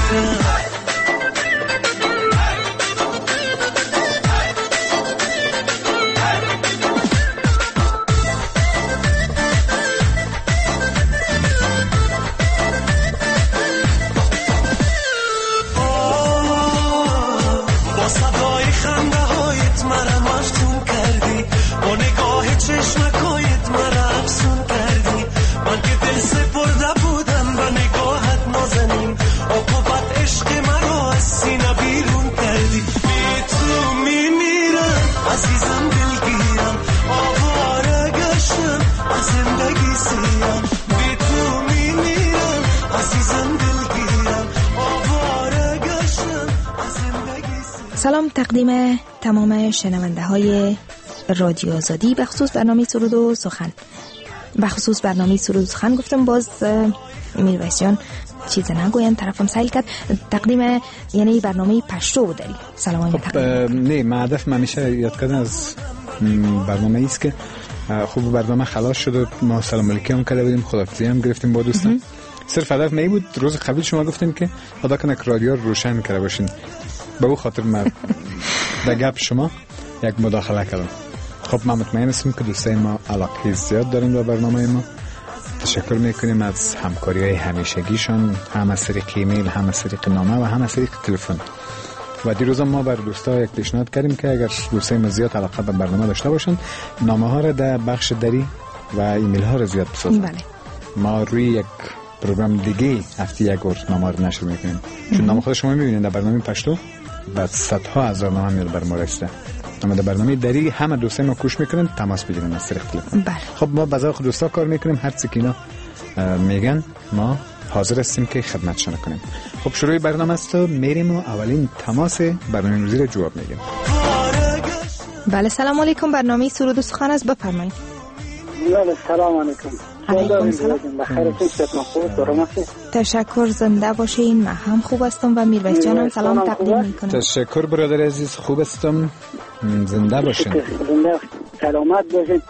سلام تقدیم تمام شنونده های رادیو آزادی به خصوص برنامه سرود و سخن. گفتم باز میرویس جان چیز نگویم، طرفم سیل کرد. تقدیم یعنی برنامه پشتو داری. سلام های تقدیم. نه، من هدف همیشه یاد کردن از برنامه ایست که خوب برنامه خلاص شد و ما سلام علیکم هم کرده بودیم، خداحافظی هم گرفتیم با دوستان. صرف هدف می بود روز قبل شما گفتیم که خدا کنه رادیو روشن کرده باشین، به او خاطر من در گپ شما یک مداخله کردم. خب من مطمئن هستم که دوستای ما علاقه زیاد دارن به برنامه ما. تشکر میکنیم از همکاری های همیشگیشان، هم از طریق ایمیل، هم از طریق نامه و هم از طریق تلفن. و دیروز ما بر دوستا یک پیشنهاد کردیم که اگر دوستای ما زیاد علاقه به برنامه داشته باشن، نامه ها را در بخش دری و ایمیل ها را زیاد بسازن. بله. ما روی یک پروگرام دیگه هفته یک بار نامه رو نشر میکنیم، چون نامه خود شما میبینید در برنامه پشتو بعد صدها هزار نامه میاد بر ما رسیده. اما در برنامه دری همه دوستای ما کوش میکنن، تماس بگیرن از طریق تلفن. بله. خب ما به ذوق دوستا کار میکنیم، هر چیزی که اینا میگن ما حاضر هستیم که خدمتشون کنیم. خب شروع برنامه است و میریم و اولین تماس برنامه امروزی رو جواب میگیم. بله سلام علیکم، برنامه سرود و سخن است، بفرمایید. بله سلام علیکم. علیکم سلام. تشکر، زنده باشین. من هم خوب هستم و میرویس جانم سلام تقدیم میکنم. تشکر برادر عزیز، خوب هستم، زنده باشین. زنده سلامت باشین.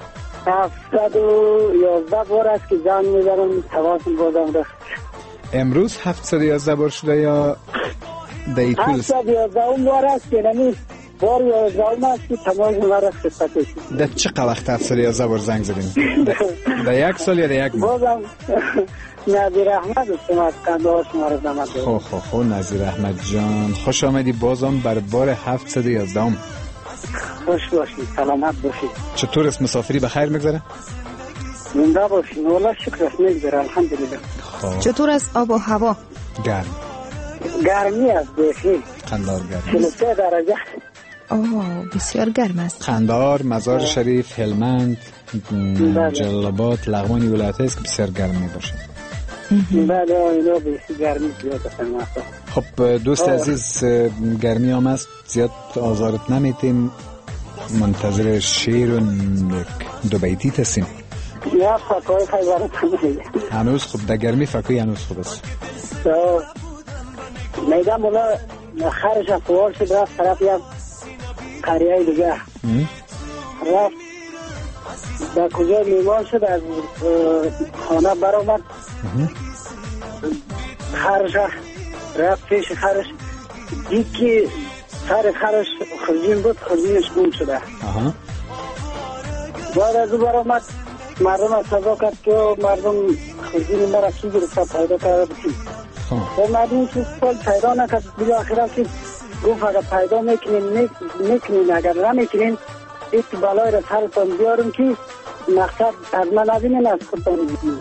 711 بار است که زنگ میزنم، تواصل بازم رفت. امروز 711 بار شده یا در طول 711 بار است که نمی بار 11 است که تماس مرا خدمت است. در چه وقت 711 بار زنگ زدین؟ در یک سال یا در یک ماه؟ بازم نظیر احمد است از قندهار شما را زحمت دارم. خب نظیر احمد جان خوش آمدی بازم بر بار 711. خوش باشید، سلامت باشید. چطور است مسافری بخیر میگذره؟ زنده باشید. والله شکر است میگذره الحمدلله. چطور است آب و هوا؟ گرمی است بخیر. قندهار گرم 43 درجه. بسیار گرم است. قندهار، مزار شریف، هلمند، جلال‌آباد، لغمان ولایت است که بسیار گرم میباشه. بله اینا بسیار گرمی زیاد است. خب دوست عزیز، گرمی هم است، زیاد آزارت نمیتیم، منتظر شعر و دو بیتی هستیم. یا فکای خیبرت هنوز خوب در گرمی فکای هنوز خوب است. میدم اولا خرش افوار شد رفت طرف یک قریه دیگه رفت در کجا میمان شد، از خانه برآمد. خرش رفت پیش خرش، دید که سر خرش خرجین بود، خرجینش گم شده. بعد از او برآمد، مردم از صدا کرد که مردم خرجین مرا کی گرفته پیدا کرده بودیم. و مردم که سال پیدا نکرد، بلا آخرا که گفت اگر پیدا میکنین اگر نمیکنین ایت بلای را سرتان بیارم که مقصد از من از این از خودتان بگیم.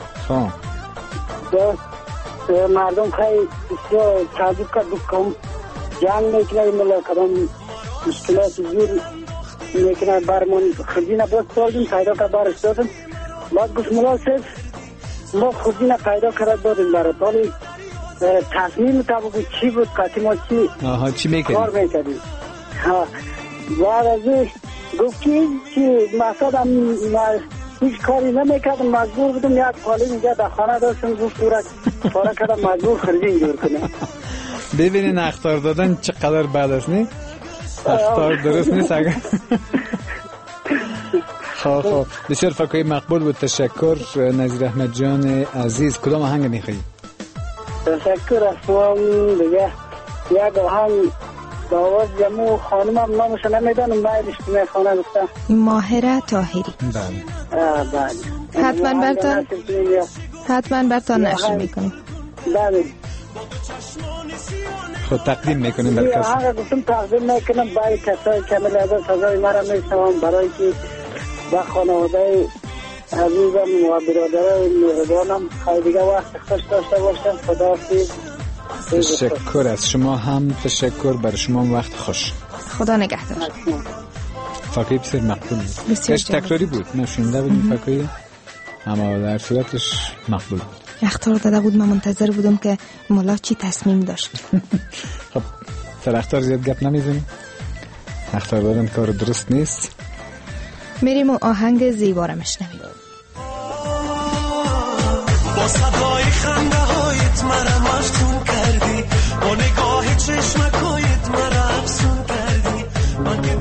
مردم خیلی بسیار تعجب کرد، بکنم جنگ میکنه ملا کدام مشکلات زور میکنه برمان خرجین باز دادیم پیدا کرد بارش دادم. بعد گفت ملا صرف ما خرجین پیدا کرد دادیم برای ولی تصمیم تا بگو چی بود که ما چی میکنیم کار میکنیم. بعد از گفت که مقصد هم هیچ کاری نمیکردم، مجبور بودم یک خالی اینجا در خانه داشتم، گفت پورا کردم مجبور خرجین جور کنم. ببینین اخطار دادن چقدر بد است، نه؟ اخطار درست نیست اگر خب بسیار فکرهای مقبول بود. تشکر نظیر احمد جان عزیز. کدام آهنگ میخوایی؟ تشکر از شما. دیگه یک آهنگ با آواز جمعو خانمم نامش نمیدانم، باید اجتماع خانه گفتم ماهره طاهری. بله حتما برتان نشر میکنیم. بله خود تقدیم میکنیم بر کسی. آهنگ گفتم تقدیم میکنم برای کسای کامل از فضای مرا میشنوم، برای که با خانواده عزیزم و برادرای مهربانم خیلی دیگه وقت خوش داشته باشم. خداحافظ. تشکر از شما هم، تشکر بر شما هم، وقت خوش. خدا نگهدار. فاکهی بسیار مقبول بود. کاش تکراری بود، نشونده بودیم فاکهی، اما در صورتش مقبول بود. اختار داده بود، من منتظر بودم که مولا چی تصمیم داشت. خب سر اختار زیاد گپ نمیزنیم، اختار دادن کار درست نیست. میریم و آهنگ زیبا را میشنویم. با صدای خنده هایت مرا مفتون کردی، با نگاه چشمکایت مرا افسون کردی. من که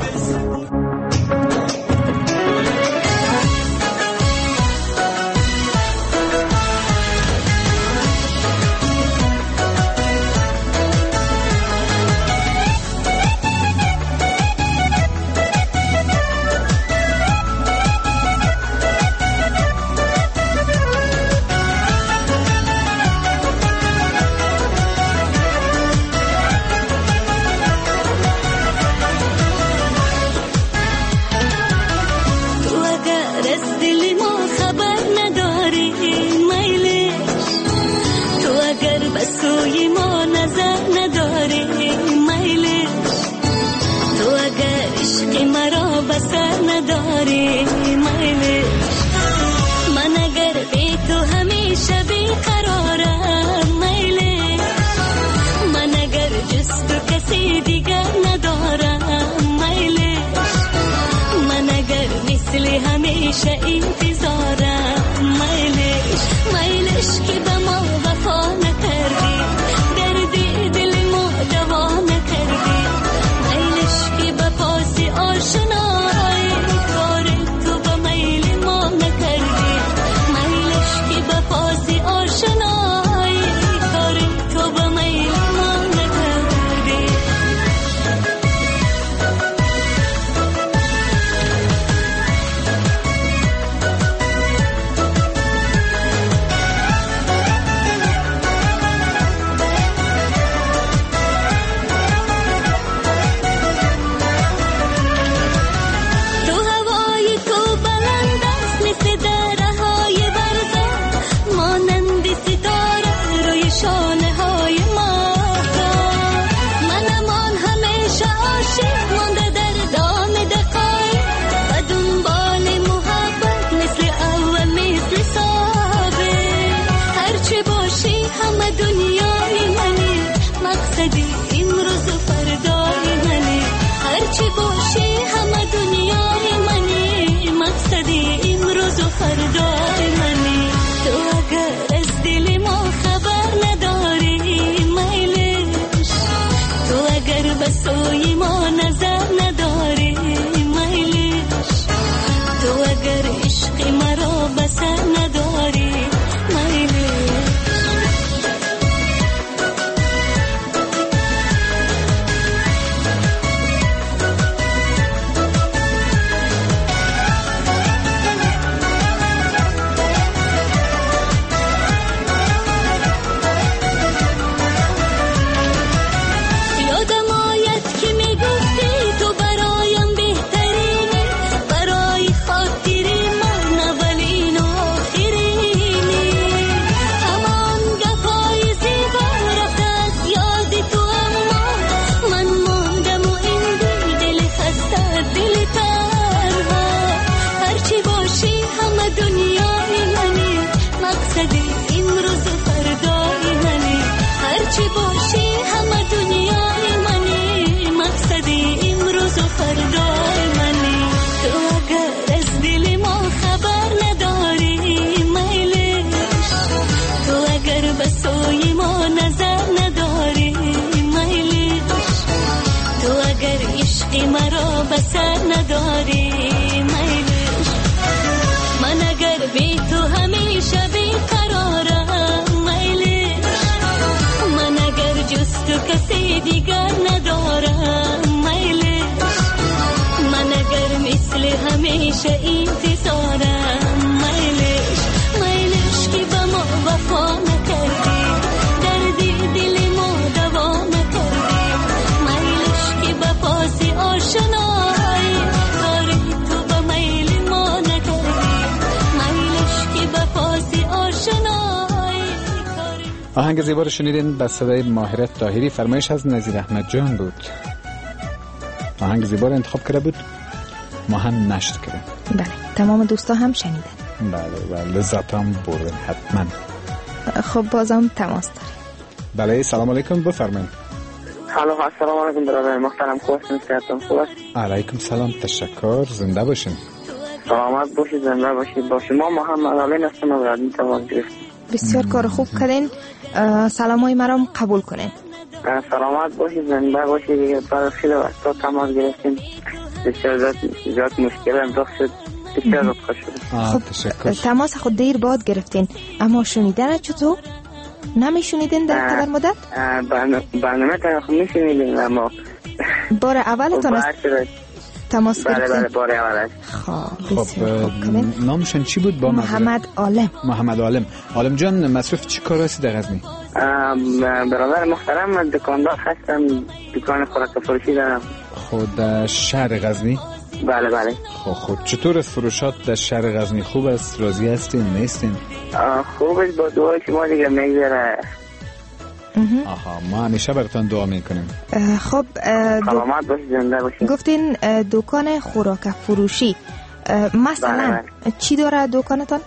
همیشه انتظارم میلش که به ما وفا نکردی دردی دل ما دوا نکردی میلش که به پاس آشنایی کاری تو به میل ما نکردی میلش که به پاس آشنایی. آهنگ زیبا رو شنیدین به صدای ماهرت طاهری، فرمایش از نظیر احمد جان بود. آهنگ زیبا رو انتخاب کرده بود، ما هم نشر کردیم. بله، تمام دوستا هم شنیدن. بله و لذت هم بردن حتما. خب بازم تماس داریم. بله، سلام علیکم، بفرمایید. السلام علیکم برادر محترم، خوشتون کردم. خوب است؟ علیکم سلام، تشکر، زنده باشین. سلامت باشید، زنده باشید. با شما محمد علی هستم از رادیو تماس گرفتم. بسیار کار خوب کردین. سلامای مرام قبول کنین. سلامت باشید، زنده باشید. دیگه بعد خیلی وقتا تماس گرفتیم، بسیار زیاد مشکل انداخت شد، بسیار زیاد خوش شد. خب تشکر. تماس خود دیر بعد گرفتین، اما شنیدن چطور؟ نمیشنیدین در قدر مدت؟ برنامه تا خب میشنیدین، اما بار اولتون است تماس گرفتین؟ بله بار اول است. خب نامشون چی بود؟ با محمد عالم. محمد عالم. عالم جان، مصروف چی کار هستی در غزنی؟ برادر محترم، من دکاندار هستم، دکان خوراک فروشی دارم. خود شهر غزنی؟ بله بله. خب چطور است فروشات در شهر غزنی؟ خوب است؟ راضی هستین نیستین؟ خوب است، با دعای شما دیگه میگذره. آها، ما همیشه براتون دعا میکنیم. خب سلامت باشید، زنده باشید. گفتین دکان خوراک فروشی، مثلا چی داره دکانتون؟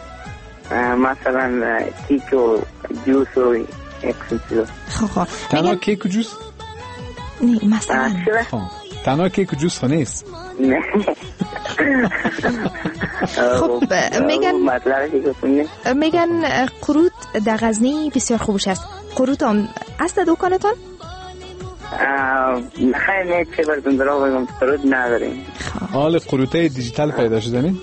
مثلا کیک و جوس و اکسیچو. خب تنها کیک و جوس؟ نه مثلا تنها کیک و جوس ها نیست. نه. خب میگن قروت در غزنی بسیار خوبش است. قروت هم است در دکانتون؟ خیلی نه، چه براتون درا بگم، قروت نداریم. حال قروتای دیجیتال پیدا شدنی؟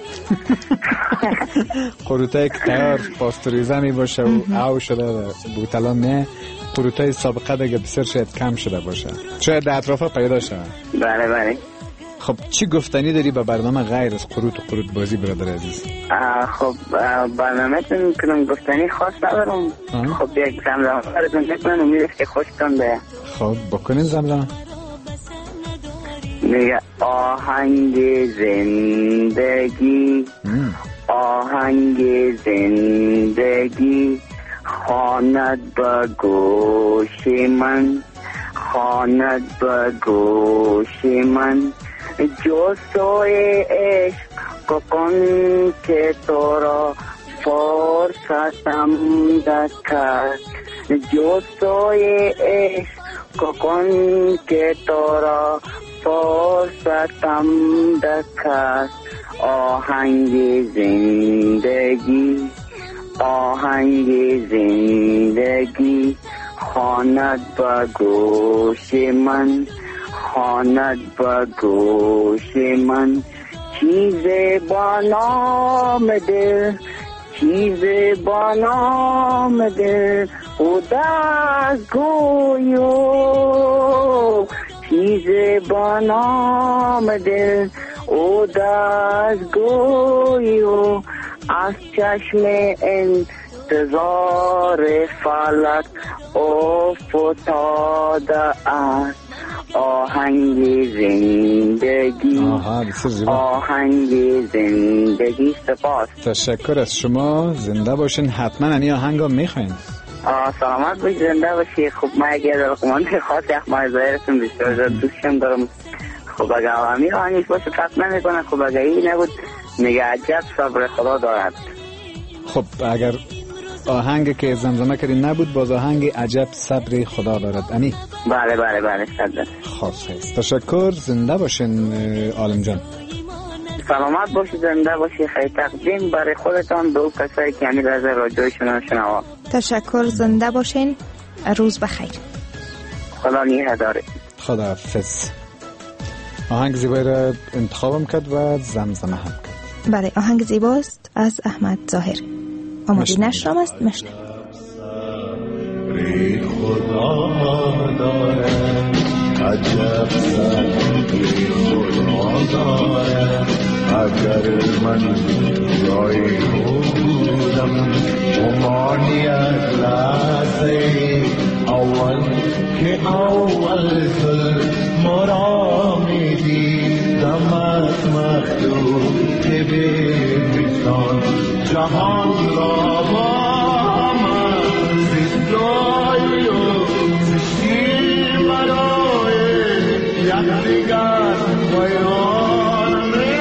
قروتای که تیار پاستوریزه می باشه و او شده بوتلان، نه قروتای سابقه دیگه بسیار شاید کم شده باشه، شاید در اطرافا پیدا شده. بله بله. خب چی گفتنی داری به برنامه غیر از قروت و قروت بازی برادر عزیز؟ خب برنامه تون کنم گفتنی خاص ندارم. خب یک زمزمه براتون بکنم، امیدست که خوشتون بیاد. خب بکنین زمزمه. میگه آهنگ زندگی، آهنگ زندگی خواند به گوش من، خواند به گوش من، جوسوی عشق کن که تو را فرصتم دکد، جوسوی عشق کن که تو را فرصتم دکد، آهنگ زندگی، آهنگ زندگی خواند به گوش من، خواند به گوش من، چیز با نام دل، چیز با نام دل خدا گویو، چیز با نام دل خدا گویو، از چشم انتظار فلک افتاده است آهنگ زندگی، آهنگ زندگی. سپاس، تشکر از شما، زنده باشین. حتما این آهنگ رو میخواین. سلامت باشید، زنده باشید. خب ما یکی از رقمان خاص اخمای ظاهرتون بسیار دوستشم دارم. خب اگه آهنگی آهنگش باشه فرق نمیکنه، خب اگه این نبود میگه عجب صبر خدا دارد. خب اگر آهنگ که زمزمه کردین نبود، باز آهنگ عجب صبر خدا دارد. امی بله بله بله صد خاص هست. تشکر، زنده باشین عالم جان. سلامت باشید، زنده باشید. خیلی تقدیم برای خودتان به اون کسایی که همین از رادیوشون شنوا. تشکر، زنده باشین، روز بخیر. خدا نگهدار. خدا حافظ. آهنگ زیبایی را انتخابم کرد و زمزمه هم کرد. بله، آهنگ زیباست از احمد ظاهر. آماده نشرم است، مشنوید. خدا داره عجب صبری خدا داره اگر من جایی بودم عمانی از لحظه اول که اول مرا میدیدم از مخلوق که به مثال جهان را با من زیستای و زشتی برای یکدیگر ویران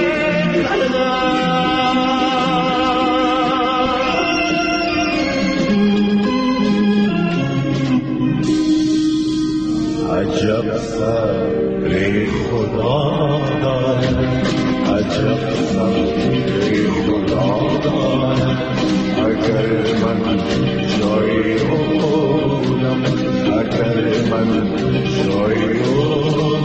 عجب سر خدا دارد عجب سر خدا دارد اگر من جایی بودم اگر من جایی بودم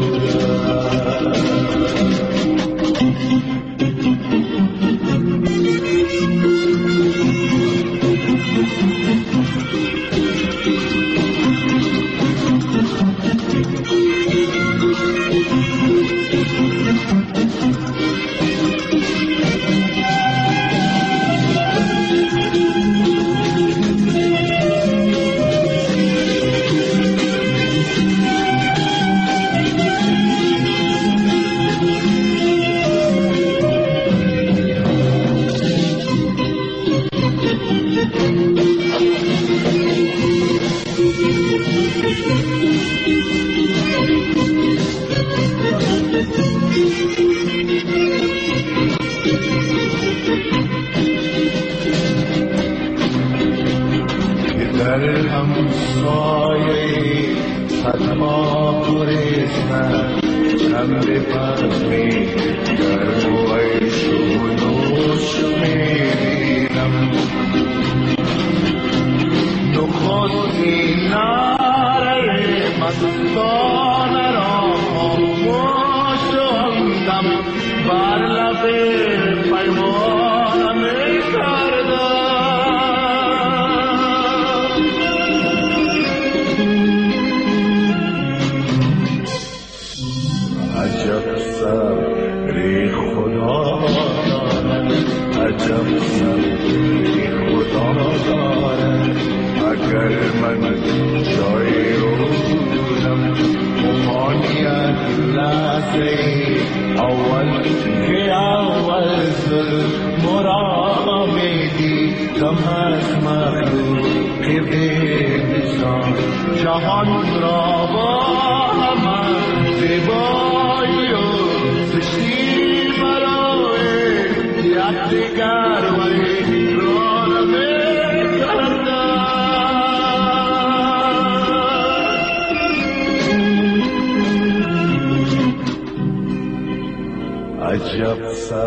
عجب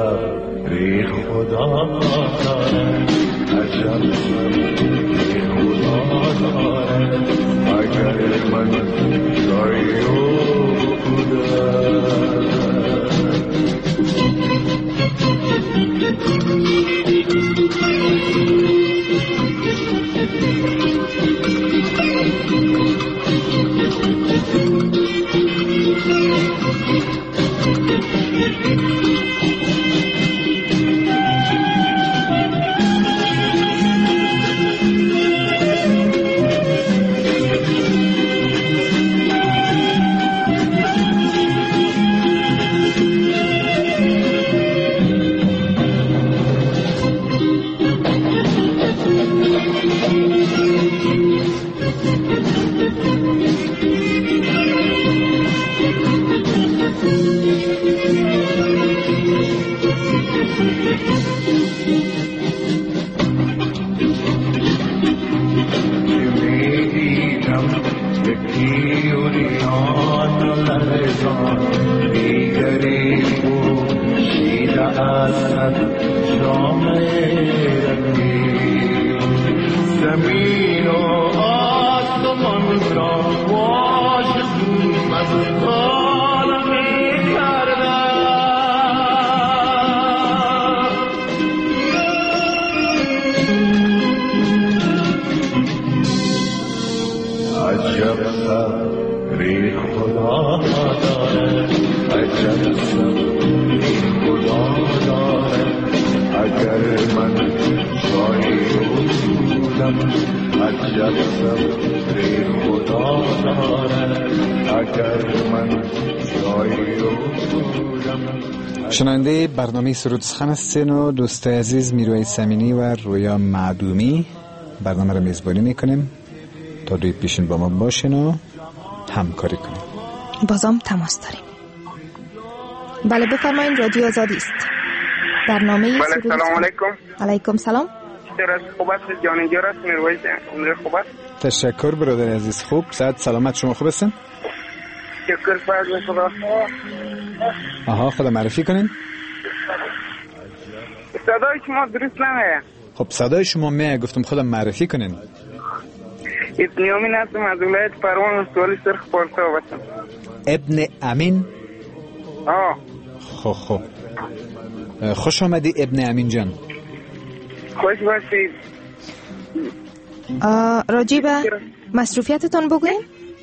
صبری خدا دارد عجب صبری خدا دارد اگر من جایی عجب صبری خدا اگر من شاعر بودم عجب صبر خدا دارد اگر من شاعر بودم. شنونده برنامه سرود سخن هستین و دوست عزیز میروی سمینی و رویا معدومی برنامه رو میزبانی میکنیم تا دوی پیشین با ما باشین و همکاری کنیم. بازم تماس داریم. بله بفرمایین، رادیو آزادی است. برنامه بله سرود سلام علیکم. علیکم سلام. چرا خوب است جانینجا راست میروی عمر خوب است. تشکر برادر عزیز. خوب صحت سلامت شما خوب هستین؟ شکر فضل خدا. آها خدا معرفی کنین. صدای شما درست نمیاد. خب صدای شما میاد، گفتم خدا معرفی کنین. ابن امین هستم از ولایت پروان، سوالی سرخ پارسا هستم. ابن امین. خب خوش آمدی ابن امین جان. خوش باشید. راجع به مصروفیتتون بگوین.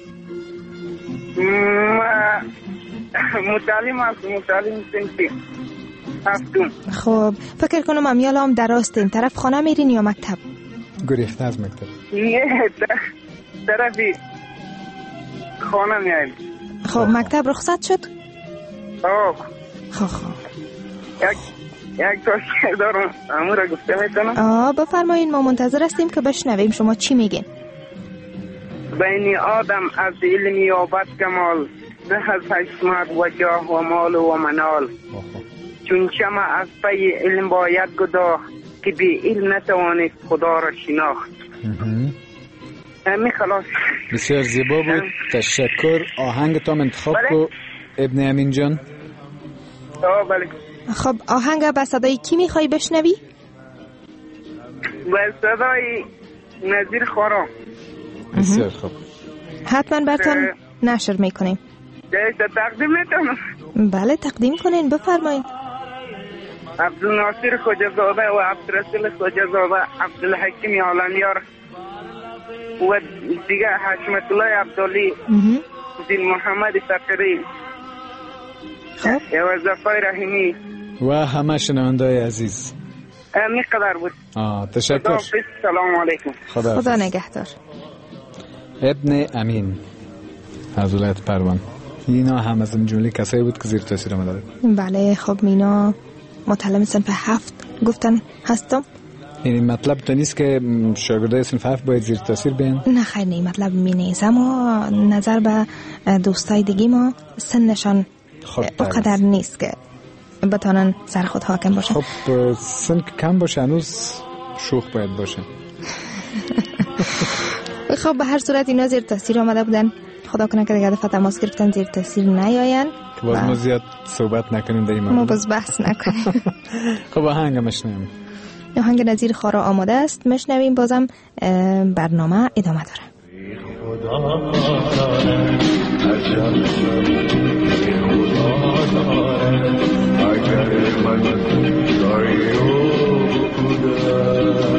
متعلم هستم، متعلم سنفی هفتم. خب فکر کنم امیال هم در راستین طرف خانه میرین یا مکتب؟ گریخته از مکتب. نه طرفی خانه میاییم. خب مکتب رخصت شد؟ خب یک تا شعر دارم امو را گفته میتونم؟ بفرمایین، ما منتظر هستیم که بشنویم شما چی میگین. بین آدم از علم یابد کمال، ده از حکمت و جاه و مال و منال. چون شمع از پی علم باید گداخت، که بی علم نتوانست خدا را شناخت. خلاص. بسیار زیبا بود، تشکر. آهنگ تا انتخاب کو ابن امین جان. بله. خب آهنگ به صدای کی میخوای بشنوی؟ به صدای نظیر خورم. بسیار خوب، حتما براتون نشر میکنیم. تقدیم میتونم؟ بله تقدیم کنین، بفرمایید. عبدالناصر خوجزاده و عبدالرسول خوجزاده، عبدالحکیم عالمیار و دیگه حشمت الله عبدالی، دین محمد فقری و زفای رحیمی و همه شنوندای عزیز. میقدر بود. تشکر. سلام علیکم. خدا نگهدار. ابن امین از ولایت پروان. اینا هم از این جمله کسایی بود که زیر تاثیر آمده. بله خب مینا متعلم صنف 7 گفتن هستم. یعنی مطلب تو نیست که شاگردای صنف 7 باید زیر تاثیر بیان؟ نه خیر، نه مطلب می نیست، اما نظر به دوستای دیگه ما سنشان اونقدر نیست که بتانن سر خود حاکم باشن. خب سن که کم باشه هنوز شوخ باید باشه. خب به هر صورت اینا زیر تاثیر آمده بودن. خدا کنه که دیگه دفعه تماس گرفتن زیر تاثیر نیاین. باز ما زیاد صحبت نکنیم در این مورد. ما باز بحث نکنیم. خب آهنگ مشنویم. آهنگ نظیر خارا آماده است، مشنویم. بازم برنامه ادامه داره. خدا داره عجب خدا داره اگر من شاعر بودم.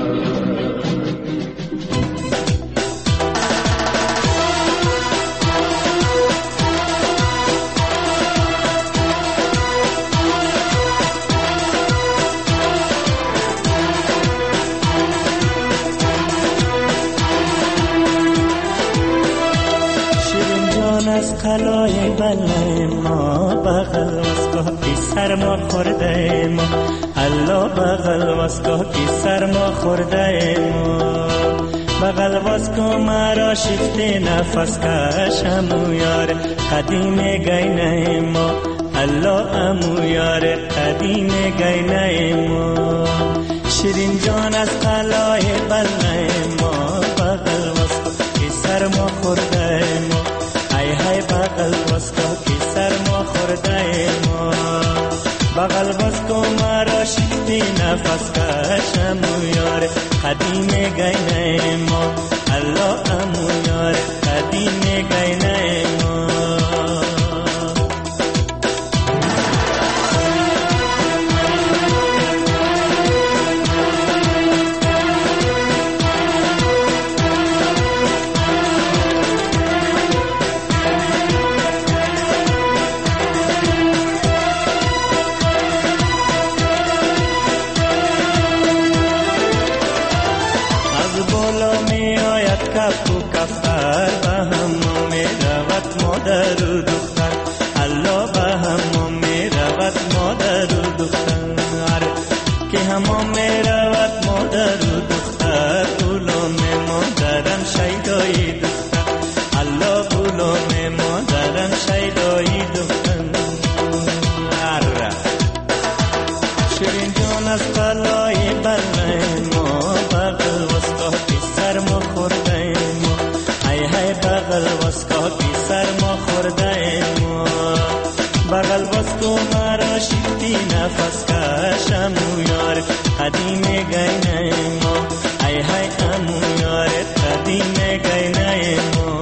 از قلای بلای ما بغل واسکا کی سر ما خورده ما الله بغل واسکا کی سر ما خورده ما بغل واسکا مرا شفته نفس کش امو یار قدیم گینه ما الله امو یار قدیم گینه ما شیرین جان از قلای بلای ما بغل واسکا کی سر ما خورده ما های بغل واسکا کی سر ما خورده ما بغل واسکا مرا شکتی نفس کش امو یار قدیم گینه ما الله امو یار قدیم گینه ما رود مادر و دختر غلام مادرم شیدای دختر الله غلام مادرم شیدای دختر شیرین جان از قلای بلای ما بغل وسکا کی سر ما خورده ما ای های بغل وسکا کی سر ما خورده ما بغل وسکو مرا شیفتی نفس کشم یار قدیم گینه ما ای های امو یار قدیم گینه ما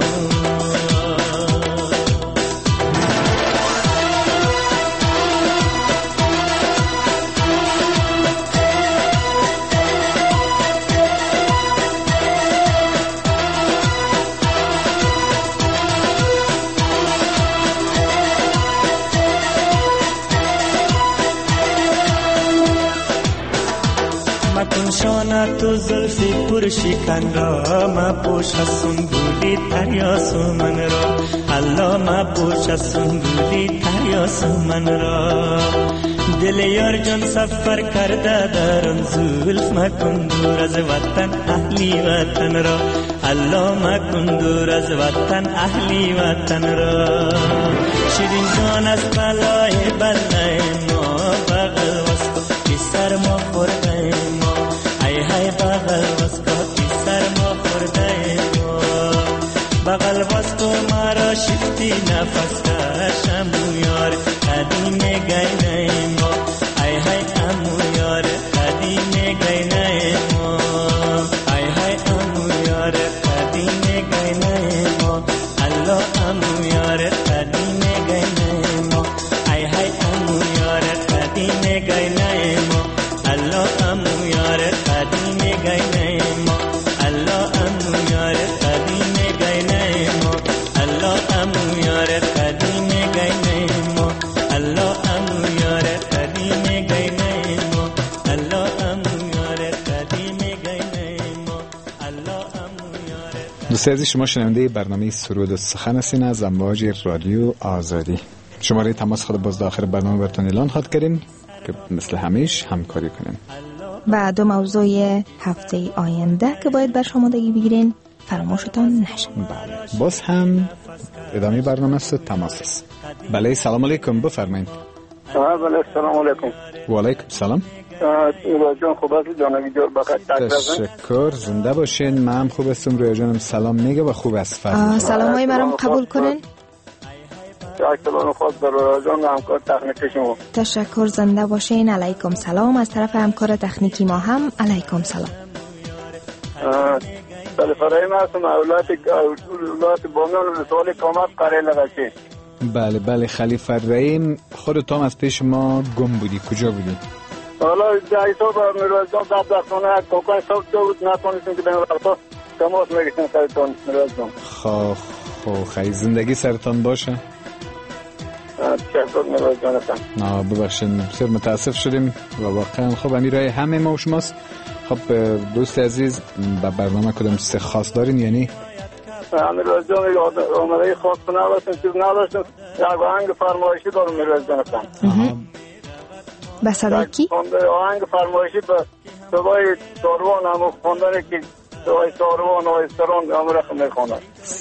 شانه تو زلفی پر شکن را ما پوش سنبولی تریاس من را الله ما پوش سنبولی تریاس من را دل یار جان سفر کرده در آن زلف مکن دور از وطن اهلی وطن را الله مکن دور از وطن اهلی وطن را شیرین جان از بلای بلای ما بغل وسکو کی سر ما خورده ما ای های بغل وسکو کی سر ما خورده ما بغل وسکو مرا شفتی نفس کشم یار قدیم گینه ما ای های امو یار قدیم گینه ما ای های امو یار قدیم گینه ما الله امو یار قدیم گینه ما ای های امو یار قدیم گینه ما الله امو یار قدیم گینه ما الله امو یار قدیم گینه ما الله امو یار قدیم گینه ما الله امو یار قدیم گینه ما الله امو یار قدیم گینه ما الله امو یار. دوستان عزیز، شما شنونده برنامه سرود و سخن هستین از امواج رادیو آزادی. شماره تماس خود باز داخل برنامه براتون اعلان خواهد کردیم که مثل همیشه همکاری کنیم. و دو موضوع هفته آینده که باید بر شمردگی بگیرین فراموشتان نشه. بله، باز هم ادامه برنامه است، تماس است. بله، سلام علیکم، بفرمایید. بله، سلام علیکم. و علیکم سلام. رویا جان خوب هستی؟ جانبی جور بخیر. تشکر، زنده باشین. من هم خوب هستم. رویا جانم سلام میگه و خوب است. سلام های مرام قبول کنین. سلام خود در رویا جان همکار تکنیکی شما. تشکر، زنده باشین. علیکم سلام. از طرف همکار تکنیکی ما هم علیکم سلام. فرای ما هستم اولاد بامیان و سوال کامت قرار لگه. بله بله خلیفه رحیم، خودت هم از پیش ما گم بودی، کجا بودی؟ حالا جایی تو با میروزان دبدستانه کوکان صبح دو بود نتونستیم که بین رفتا تماس میگشتیم سرطان میروزان. خیلی زندگی سرطان باشه. تشکر میروزان هستم. ببخشید بسیار متاسف شدیم و واقعا خب امیرای همه ما و شماست. خب دوست عزیز، به برنامه کدام چیز خاص دارین؟ یعنی میروزان آمده خاص نداشتیم، چیز نداشتیم، یک آهنگ فرمایشی دارم میروزان هستم. به صدای کی؟ آهنگ فرمایشی به صدای ساروان هم خوندنه که صدای ساروان و استران امرخ میخوانه.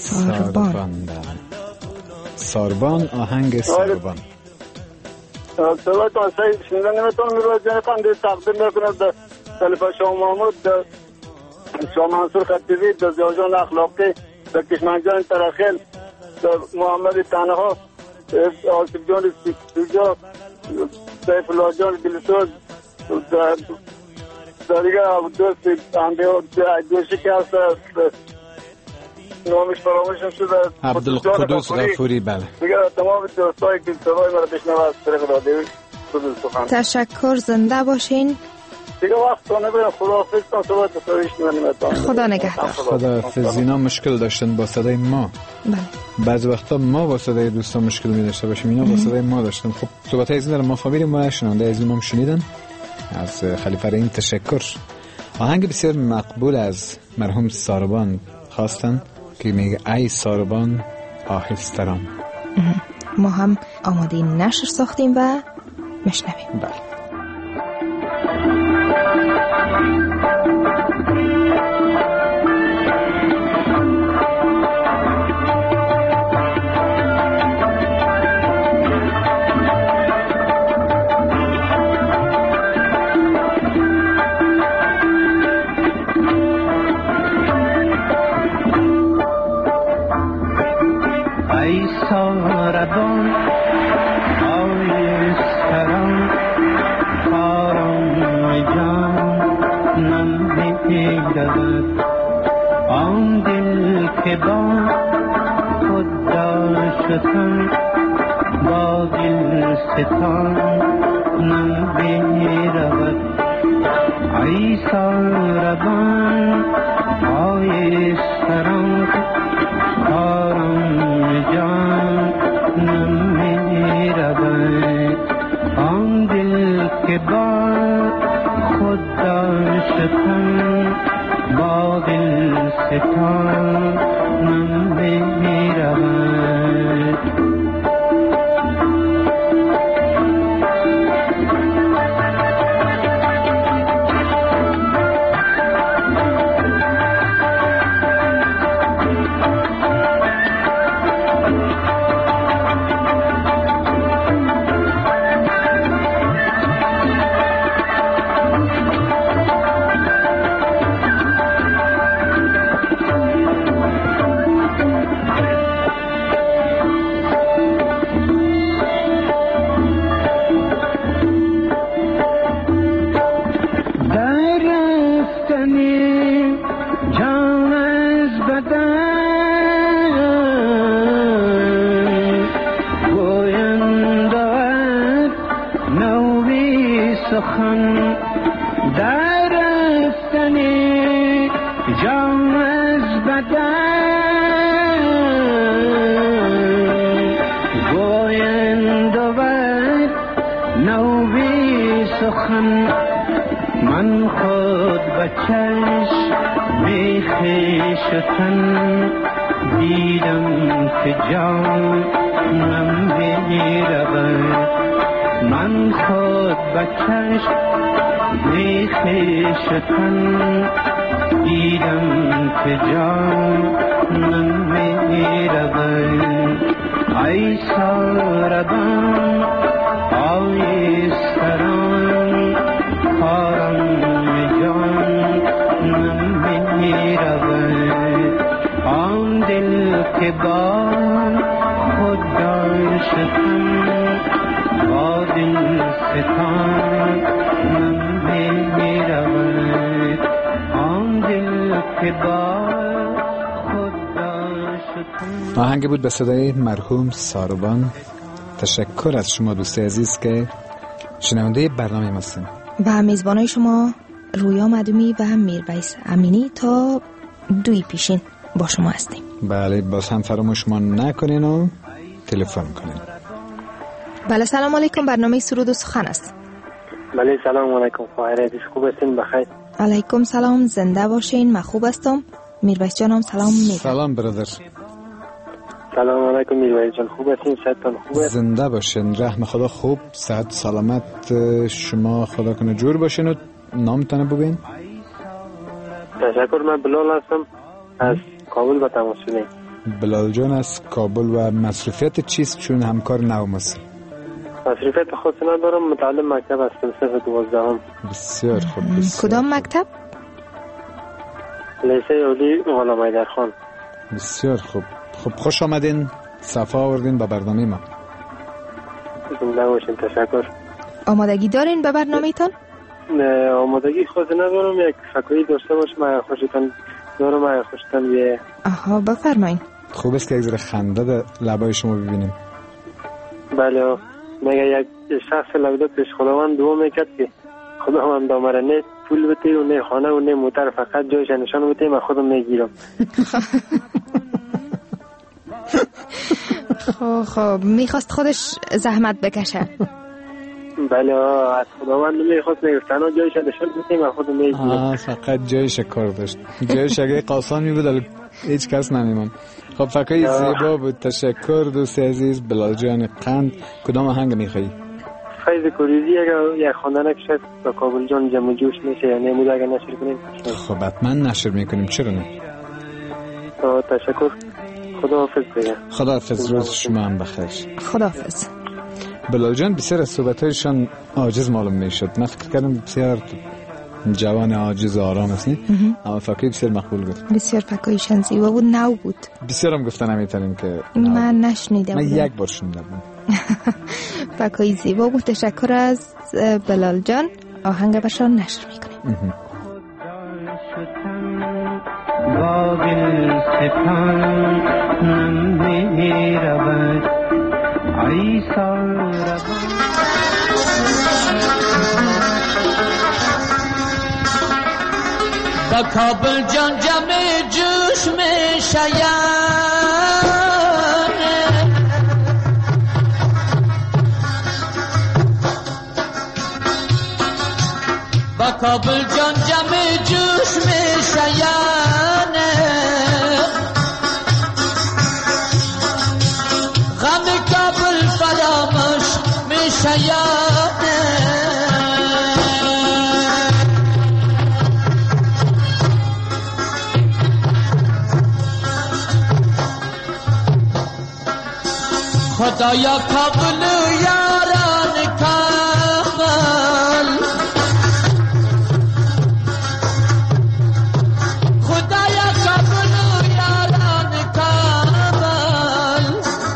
ساروان آهنگ ساروان. صدای تا سعید شنیدن نمیتون میروزان کنده تقدیم میکنه به خلیفه شاه محمود، شاه منصور خطیبی، در زیاجان اخلاقی، در کشمنجان ترخیل، در محمد تنها، آصف جان سوجا، سیف الله جان گلسوز، در دیگه دوست دوشی که هست نامش فراموشم شده، عبدالقدوس غفوری. بله دیگه تمام دوستایی که صدای مرا بشنوه از طریق رادیو قدوس سخن. تشکر، زنده باشین. دیگه وقت تا نبرم خداحافظ کن، صبح تصویش نمیتونم. خدا نگهدار. خداحافظ. اینا مشکل داشتن با صدای ما. بله. بعضی وقتا ما با صدای دوستان مشکل می داشته باشیم، اینا با صدای ما داشتن. خب صحبت های این ما فهمیدیم و شنونده از ما شنیدن. از خلیفه رحیم تشکر. آهنگ بسیار مقبول از مرحوم ساربان خواستن که میگه ای ساربان آهستران. ما هم آماده نشر ساختیم و مشنویم. بله. رود آن دل که با خود داشتم با دل ستان نمی رود ای ساربان آی سران کارم جان نمی رود آن دل که با خود داشتم با دل ستان نمی رود من خود بچش بیخیشتن دیدم که جانم بیرود من خود بچش بیخیشتن دیدم که جانم بیرود ای ساربان آی سران کارم جان نمی رود آن دل که با خود داشتم با دل ستان نمی رود آن دل که با خود داشتم. آهنگ بود به صدای مرحوم ساربان. تشکر از شما دوست عزیز که شنونده برنامه ما هستین و میزبانای شما رویا مدومی و میرویس امینی تا 2 پیشین با شما هستیم. بله باز هم فراموش ما نکنین و تلفن کنین. بله سلام علیکم، برنامه سرود و سخن است. بله سلام علیکم، خواهر عزیز خوب هستین؟ بخیر. علیکم سلام، زنده باشین. من خوب هستم. میرویس جانم سلام میگم. سلام برادر. سلام علیکم میرویس جان، خوب هستین؟ صحتتون خوبه؟ زنده باشین، رحم خدا خوب، صحت سلامت شما خدا کنه جور باشین. و نامتون بگین. تشکر، من بلال هستم از کابل با تماس شدیم. بلال جان از کابل. و مصروفیت چیست چون همکار نو ماست؟ مصروفیت خاصی ندارم، متعلم مکتب هستم، صف 12. بسیار خوب. بسیار کدام مکتب؟ لیسه اولی غلام حیدرخان. بسیار خوب. خب خوش آمدین، صفا آوردین به برنامه ما. زنده باشین. تشکر. آمادگی دارین به برنامه تان؟ نه آمادگی خاصی ندارم، یک فکری داشته باشم. من خوشتون دارم، من خوشتون بیه. آها بفرمایین. خوب است که یک ذره خنده در لبای شما ببینیم. بله مگه یک شخص لبدا پیش خداوند دعا میکرد که خداوند دامره نه پول بده و نه خانه و نه موتر، فقط جایش نشان بده، من خودم میگیرم. خب میخواست خودش زحمت بکشه. بله از خداوند میخواست نگفتن جایش نشان بده، من خودم میگیرم. فقط جایش کار داشت. جایش اگه قاسانی بود هیچ کس نمیمون. خب فکری زیبا بود. تشکر دوست عزیز بلال جان قند. کدام آهنگ میخوایی؟ فیض کوریزی اگر یک خواندن کشد با کابل جان جمع جوش میشه یا نمود اگر نشر کنیم؟ خب حتما نشر میکنیم، چرا نه؟ تشکر. خداحافظ دیگه. خداحافظ، روز شما هم بخیر. خداحافظ. بلال جان بسیار از صحبتایشان عاجز معلوم میشد. من فکر کردم بسیار جوان عاجز آرام هستی، اما فکری بسیار مقبول بود. بسیار فکایشان زیبا بود، نو بود. بسیار هم گفتن نمیتونیم که من نشنیده بودم. من یک بار شنیده بودم. فکایی زیبا بود. تشکر از بلال جان. آهنگ بشان نشر میکنیم. ستانم می رود عیسی با کابل جان جمع جوش می شیانه با کابل جان جمع جوش می شیانه غم کابل فراموش می شیانه خدایا کابل یاران کابل خدایا کابل یاران کابل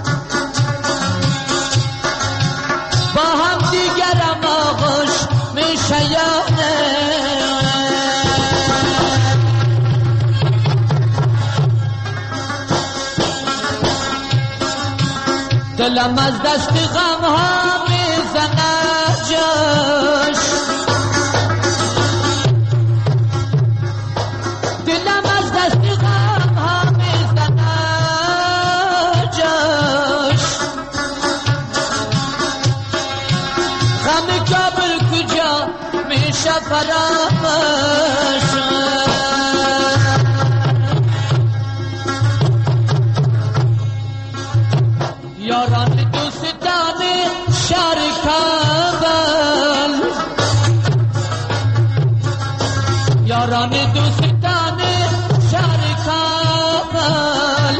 با هم دیگرم آغوش می شیانه دلم از دست غم ها میزنه جوش دلم از دست غم ها میزنه جوش غم کابل کجا میشه فراموش یاران دوستان شهر کابل یاران دوستان شهر کابل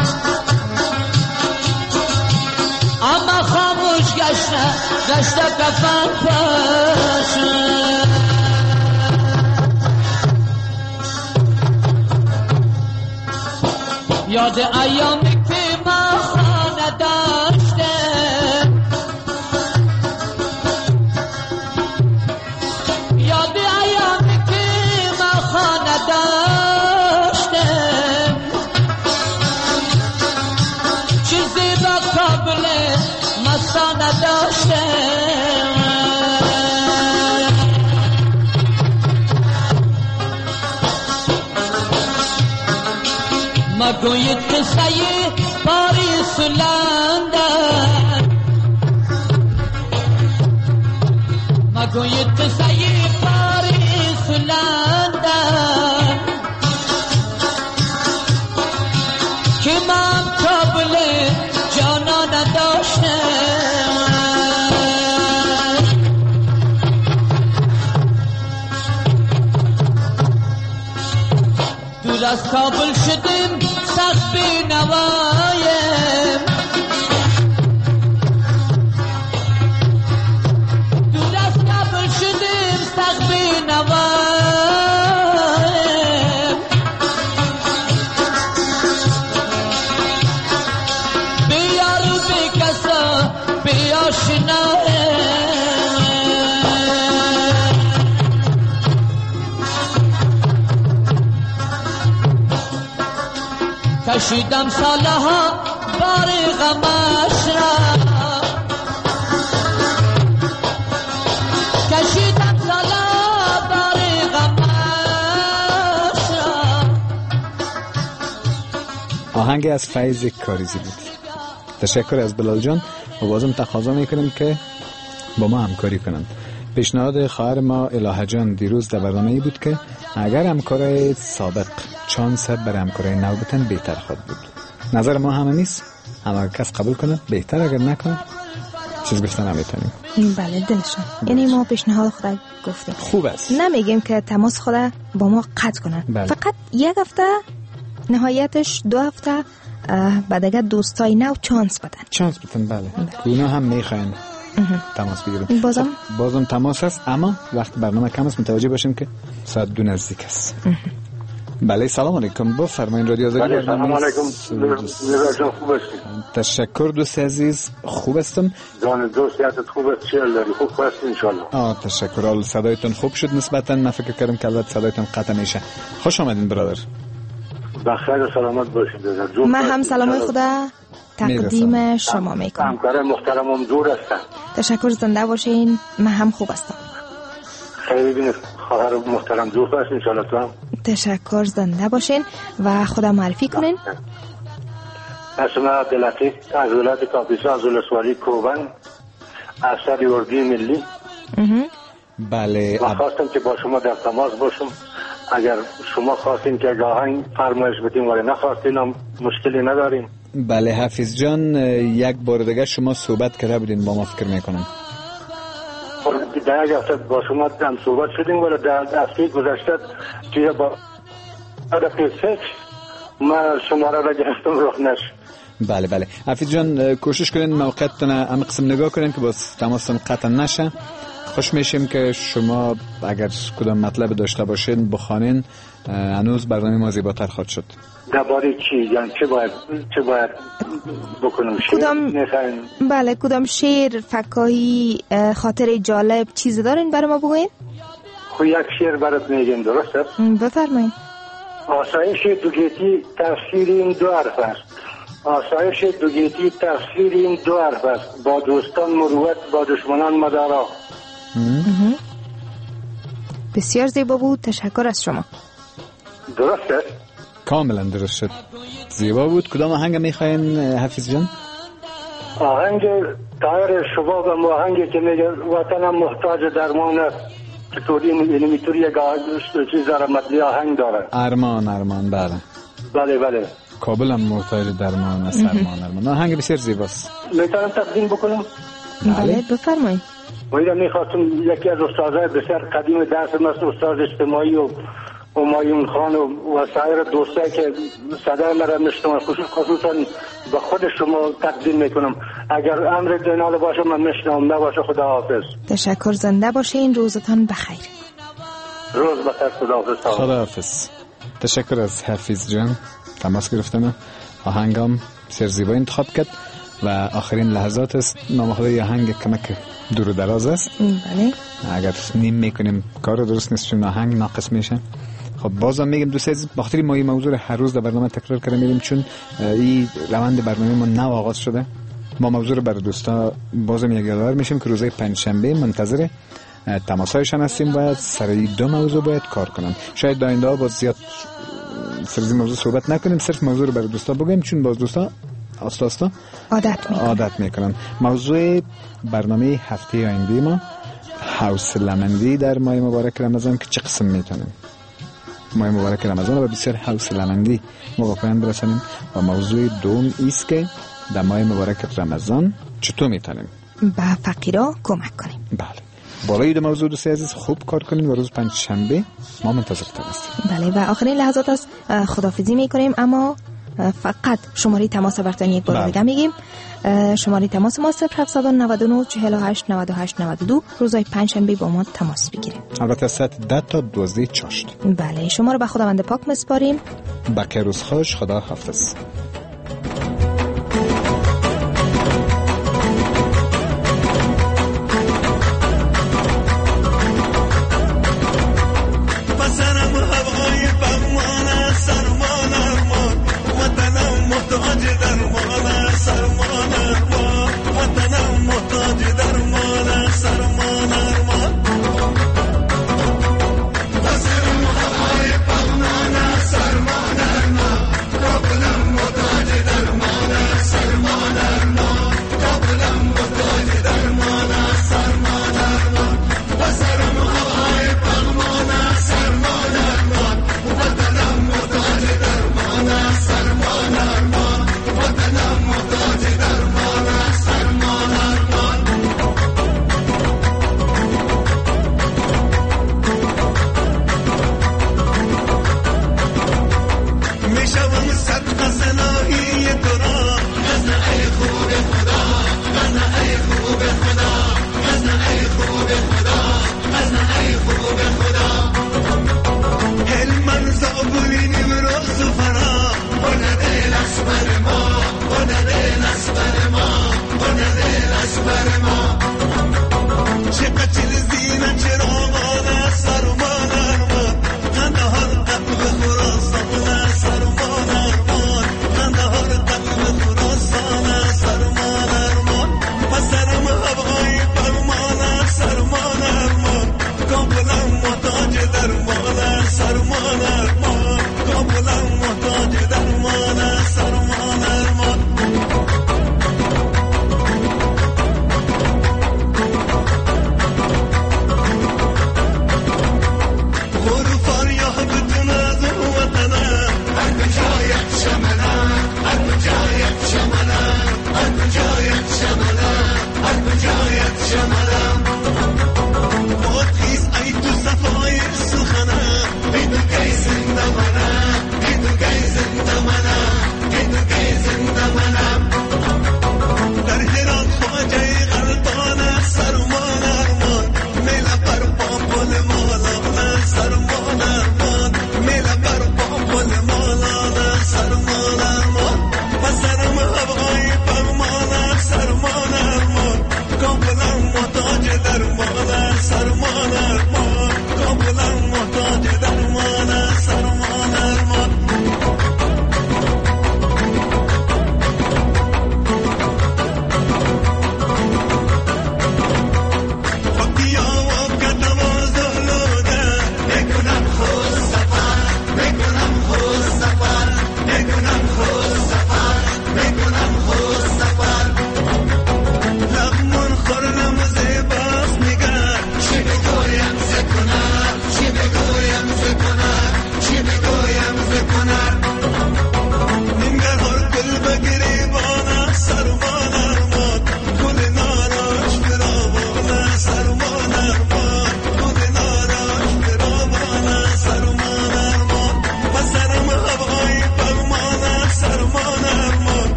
اما خاموش گشته کفن پاش یاد ایامی که ما داشته یاد ایامی که ما خانه داشته چیزی با کابل مستانه داشته مگوید قصه پاریس لندن مگوید قصه پاریس لندن که من کابل جانان داشته دور از کابل شدیم سخت بینوایم دور از کابل شدیم سخت بینوایم بیار بی کسا بی آشنایم کشیدم سالها بار غمش را کشیدم سالها بار غمش را آهنگ از فیض کاریزی بود. تشکر از بلال جان و بازم تقاضا میکنیم که با ما همکاری کنند. پیشنهاد خواهر ما الهه جان دیروز در برنامه‌ای بود که اگر همکارای سابق چانس برای همکارای نو بتن بهتر خواهد بود. نظر ما همه نیست، اما کس قبول کنه بهتر، اگر نکنه چیز گفتن نمیتونیم. بله دلشون. یعنی ما پیشنهاد خود گفتیم خوب است، نمیگیم که تماس خود با ما قطع کنن. بله. فقط یک هفته نهایتش 2 هفته بعد اگر دوستای نو چانس بدن. بله. اونا هم میخواین تماس بگیریم. بازم تماس هست، اما وقت برنامه کم است، متوجه باشیم که ساعت 2 نزدیک است. بله سلام علیکم، بفرمایید رادیو آزادی. بله سلام علیکم. جان خوب هستی؟ تشکر دوست عزیز، خوب هستم. جان دوست یادت خوب است؟ چه داری؟ خوب هست ان شاء الله. تشکر. حال صدایتون خوب شد نسبتا، من فکر کردم که البته صدایتون قطع میشه. خوش آمدین برادر. بخیر و سلامت باشید. من هم سلام خدا تقدیم شما میکنم. همکار محترمم دور هستن. تشکر، زنده باشین. من هم خوب هستم. خیلی ببینید خواهر محترم دور هست انشاءالله. تو هم تشکر، زنده باشین و خدا معرفی کنین. اسم عبداللطیف از ولایت کاپیسا از ولسوالی کوبن، افسر اردوی ملی. بله، من خواستم که با شما در تماس باشم. اگر شما خواستین که آهنگ فرمایش بدین ولی نخواستین هم مشکلی نداریم. بله حافظ جان، یک بار دیگه شما صحبت کرده بودین با ما فکر میکنم. در یک هفته با شما هم صحبت شدیم ولی در هفته گذشته توی با فکر من شما را گرفتم راه نشد. بله بله حافظ جان، کوشش کنین موقعتون هم قسم نگاه کنین که باز تماسون قطع نشه. خوش میشیم که شما اگر کدام مطلب داشته باشین بخوانین، هنوز برنامه ما زیباتر خواهد شد. درباره چی؟ یعنی چه باید بکنم؟ بله، کدام شعر، فکاهی، خاطر جالب چیزی دارین برای ما بگوین؟ خب یک شعر برات میگم، درسته؟ بفرمایید. آسایش دوگیتی تفسیر این دو حرف است. آسایش دوگیتی تفسیر این دو حرف است. با دوستان مروت، با دشمنان مدارا. بسیار زیبا بود، تشکر از شما. درسته؟ کاملا درست شد، زیبا بود. کدام آهنگ میخواین حافظ جان؟ آهنگ طاهر شباب و آهنگی که میگه وطنم محتاج درمان است. چطوری میتونی یک چیز داره مدلی آهنگ داره. ارمان بله. بله کابل هم محتاج درمان است. ارمان آهنگ بسیار زیباست. میتونم تقدیم بکنم؟ بله بفرمایید. من میخواستم یکی از استادای بسیار قدیم درس مثل استاد اجتماعی و همایون خان و سایر دوستایی که صدای مرا میشنون خصوصا به خود شما تقدیم میکنم. اگر امر دینال باشه من میشنوم، نباشه خدا حافظ. تشکر، زنده باشین. روزتان بخیر. روز بخیر. خدا حافظ. تشکر از حافظ جان. تماس گرفتن. آهنگم بسیار زیبا انتخاب کرد و آخرین لحظات است. نامخواه آهنگ کمک دور و دراز است. بله. اگر نیم میکنیم کار درست نیست، چون آهنگ ناقص میشه. خب بازم میگم دوست عزیز، بخاطر ما این موضوع هر روز در برنامه تکرار کردیم میریم، چون این روند برنامه ما نو آغاز شده. ما موضوع رو برای دوستا بازم یادآور میشیم که روزهای پنجشنبه منتظر تماسایشان هستیم. باید سر این دو موضوع باید کار کنن. شاید در آینده باز زیاد سر این موضوع صحبت نکنیم، صرف موضوع رو برای دوستا بگیم، چون باز دوستا آستا عادت میکنن. موضوع برنامه هفته آینده ما حوصله‌مندی در ماه مبارک رمضان که چه قسم میتونیم ماه مبارک رمضان و بسیار حوصله‌مندی ما واقعا برسانیم. و موضوع دوم ایست که در ماه مبارک رمضان چطور میتونیم به فقیرا کمک کنیم. بله، بالای دو موضوع دوست عزیز خوب کار کنین و روز پنجشنبه ما منتظرتون هستیم. بله، و آخرین لحظات از خداحافظی میکنیم، اما فقط شماره تماس برتانی یک بار دیگه میگیم. شماره تماس ما 0799 48 98 92. روزهای پنجشنبه با ما تماس بگیرید. البته ساعت 10 تا 12 چاشت. بله، شما رو به خداوند پاک مسپاریم. بخیر، روز خوش، خدا حافظ.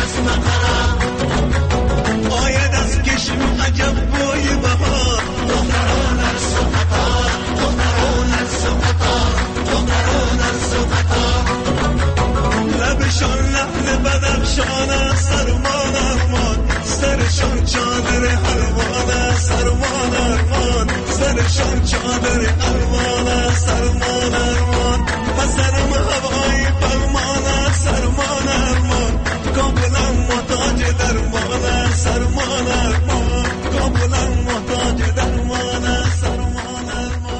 از مقرم آید از کشم عجب بوی بهار دختران از قطار دختران از قطار دختران از قطار لبشان لحن بدخشان سرمان ارمان سرشان چادر حلوان سرمان ارمان سرشان چادر حلوان سرمان ارمان پسرم هوای فرمان سرمان ارمان کاملا محتاج درمان سرمان ارمان کاملا محتاج درمان سرمان ارمان.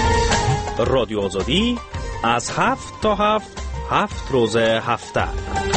رادیو آزادی از 7 تا 7 روز هفته